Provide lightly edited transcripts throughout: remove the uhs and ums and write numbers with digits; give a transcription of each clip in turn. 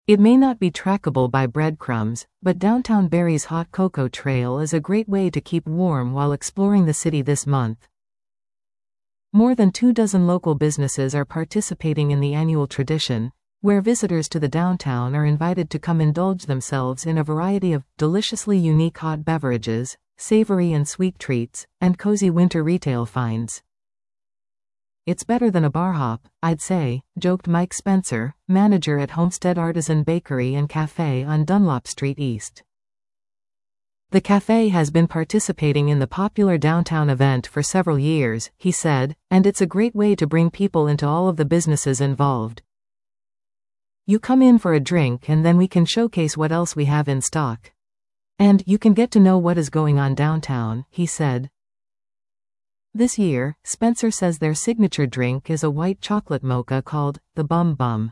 It may not be trackable by breadcrumbs, but Downtown Barrie's Hot Cocoa Trail is a great way to keep warm while exploring the city this month. More than 24 local businesses are participating in the annual tradition, where visitors to the downtown are invited to come indulge themselves in a variety of deliciously unique hot beverages, savory and sweet treats, and cozy winter retail finds. "It's better than a bar hop, I'd say," joked Mike Spencer, manager at Homestead Artisan Bakery and Cafe on Dunlop Street East. "The cafe has been participating in the popular downtown event for several years," he said, "and it's a great way to bring people into all of the businesses involved. You come in for a drink and then we can showcase what else we have in stock. And you can get to know what is going on downtown," he said. This year, Spencer says their signature drink is a white chocolate mocha called the Bum Bum.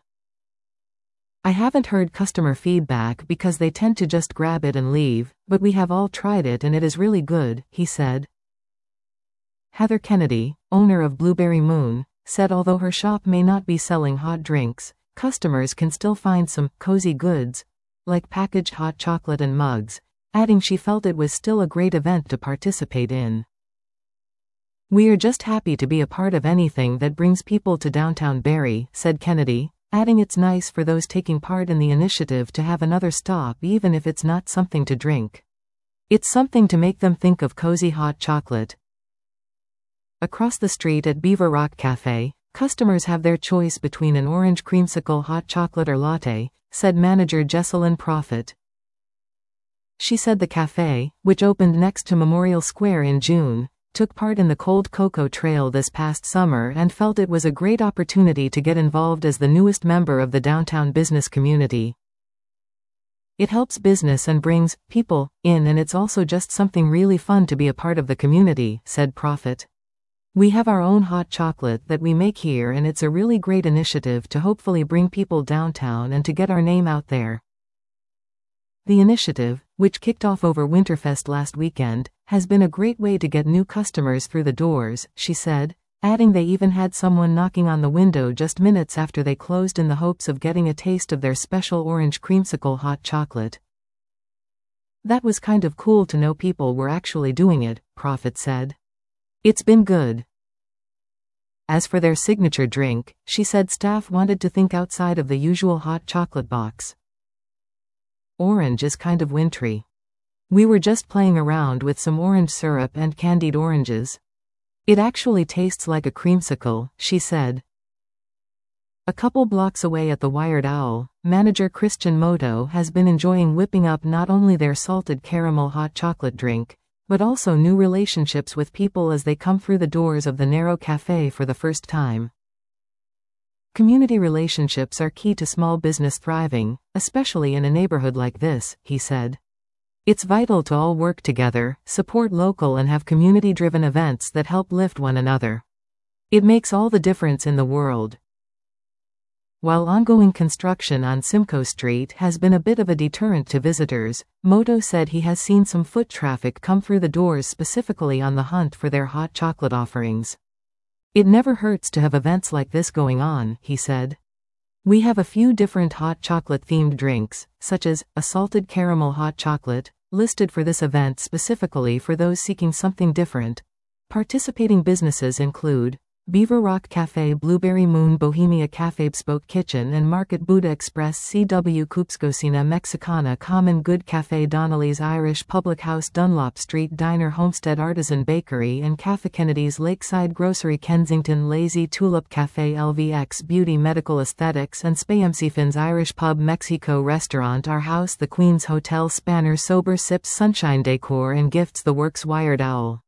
"I haven't heard customer feedback because they tend to just grab it and leave, but we have all tried it and it is really good," he said. Heather Kennedy, owner of Blueberry Moon, said although her shop may not be selling hot drinks, customers can still find some cozy goods, like packaged hot chocolate and mugs, adding she felt it was still a great event to participate in. "We are just happy to be a part of anything that brings people to Downtown Barrie," said Kennedy, adding it's nice for those taking part in the initiative to have another stop even if it's not something to drink. It's something to make them think of cozy hot chocolate. Across the street at Beaver Rock Cafe, customers have their choice between an orange creamsicle hot chocolate or latte, said manager Jesselyn Prophet. She said the cafe, which opened next to Memorial Square in June, took part in the Cold Cocoa Trail this past summer and felt it was a great opportunity to get involved as the newest member of the downtown business community. "It helps business and brings people in, and it's also just something really fun to be a part of the community," said Prophet. "We have our own hot chocolate that we make here and it's a really great initiative to hopefully bring people downtown and to get our name out there." The initiative, which kicked off over Winterfest last weekend, has been a great way to get new customers through the doors, she said, adding they even had someone knocking on the window just minutes after they closed in the hopes of getting a taste of their special orange creamsicle hot chocolate. "That was kind of cool to know people were actually doing it," Prophet said. "It's been good." As for their signature drink, she said staff wanted to think outside of the usual hot chocolate box. "Orange is kind of wintry. We were just playing around with some orange syrup and candied oranges. It actually tastes like a creamsicle," she said. A couple blocks away at the Wired Owl, manager Christian Moto has been enjoying whipping up not only their salted caramel hot chocolate drink, but also new relationships with people as they come through the doors of the narrow cafe for the first time. "Community relationships are key to small business thriving, especially in a neighborhood like this," he said. "It's vital to all work together, support local and have community-driven events that help lift one another. It makes all the difference in the world." While ongoing construction on Simcoe Street has been a bit of a deterrent to visitors, Moto said he has seen some foot traffic come through the doors specifically on the hunt for their hot chocolate offerings. "It never hurts to have events like this going on," he said. "We have a few different hot chocolate-themed drinks, such as a salted caramel hot chocolate, listed for this event specifically for those seeking something different." Participating businesses include Beaver Rock Cafe, Blueberry Moon, Bohemia Cafe, Bespoke Kitchen and Market, Buddha Express, CW Kupskocina Mexicana, Common Good Cafe, Donnelly's Irish Public House, Dunlop Street Diner, Homestead Artisan Bakery and Cafe, Kennedy's Lakeside Grocery, Kensington Lazy Tulip Cafe, LVX Beauty Medical Aesthetics and Spamsifin's Irish Pub, Mexico Restaurant, Our House, The Queen's Hotel, Spanner Sober Sips, Sunshine Decor and Gifts, The Works, Wired Owl.